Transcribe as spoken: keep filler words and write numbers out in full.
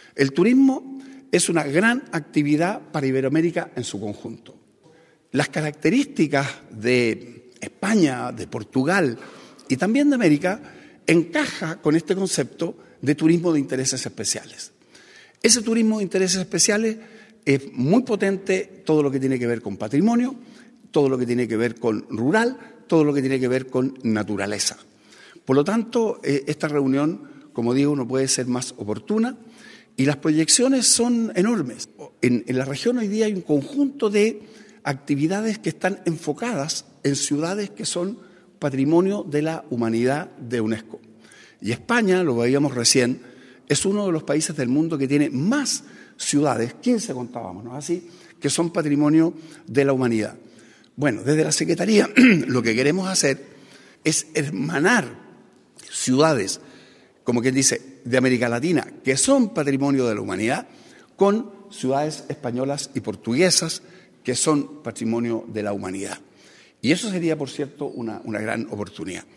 El turismo es una gran actividad para Iberoamérica en su conjunto. Las características de España, de Portugal y también de América encaja con este concepto de turismo de intereses especiales. Ese turismo de intereses especiales es muy potente, todo lo que tiene que ver con patrimonio, todo lo que tiene que ver con rural, todo lo que tiene que ver con naturaleza. Por lo tanto, eh, esta reunión, como digo, no puede ser más oportuna y las proyecciones son enormes. En, en la región hoy día hay un conjunto de actividades que están enfocadas en ciudades que son patrimonio de la humanidad de UNESCO. Y España, lo veíamos recién, es uno de los países del mundo que tiene más ciudades, quince contábamos, ¿no? Así, que son patrimonio de la humanidad. Bueno, desde la Secretaría lo que queremos hacer es hermanar ciudades, como quien dice, de América Latina, que son patrimonio de la humanidad, con ciudades españolas y portuguesas, que son patrimonio de la humanidad. Y eso sería, por cierto, una, una gran oportunidad.